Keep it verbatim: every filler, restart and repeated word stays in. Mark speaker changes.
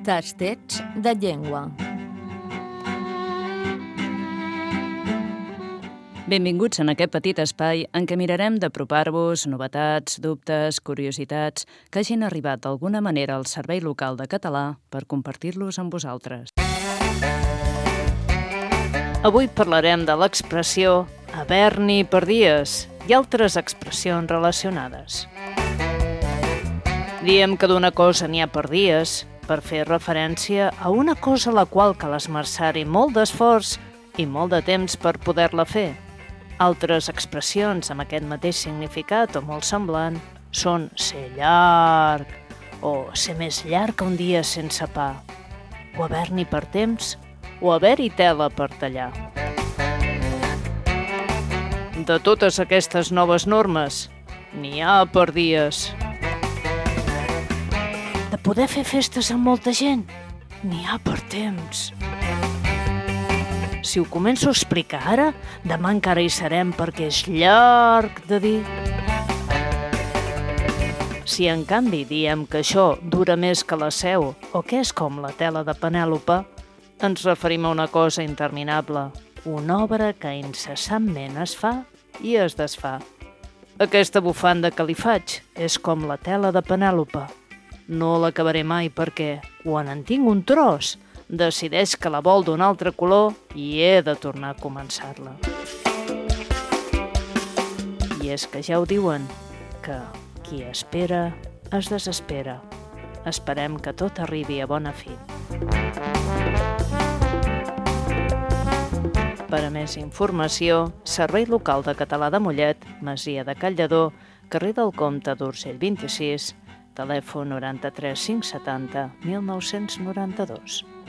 Speaker 1: Tastets de llengua.
Speaker 2: Benvinguts en aquest petit espai en què mirarem d'apropar-vos novetats, dubtes, curiositats que hagin arribat d'alguna manera al Servei Local de Català per compartir-los amb vosaltres. Avui parlarem de l'expressió haver-n'hi per dies i altres expressions relacionades. Diem que d'una cosa n'hi ha per dies per fer referència a una cosa a la qual cal esmerçar-hi molt d'esforç i molt de temps per poder-la fer. Altres expressions amb aquest mateix significat o molt semblant són ser llarg o ser més llarg que un dia sense pa, o haver-n'hi per temps o haver-hi tela per tallar. De totes aquestes noves normes, n'hi ha per dies. De poder fer festes amb molta gent, n'hi ha per temps. Si ho començo a explicar ara, demà encara hi serem perquè és llarg de dir. Si en canvi diem que això dura més que la seu o que és com la tela de Penèlope, ens referim a una cosa interminable, una obra que incessantment es fa i es desfà. Aquesta bufanda que li faig és com la tela de Penèlope. No l'acabaré mai perquè, quan en tinc un tros, decideix que la vol d'un altre color i he de tornar a començar-la. I és que ja ho diuen, que qui espera es desespera. Esperem que tot arribi a bona fi. Per a més informació, Servei Local de Català de Mollet, Masia de Calldedor, carrer del Comte d'Urgell vint-i-sis, telèfon noranta-tres cinc setanta mil nou-cents noranta-dos.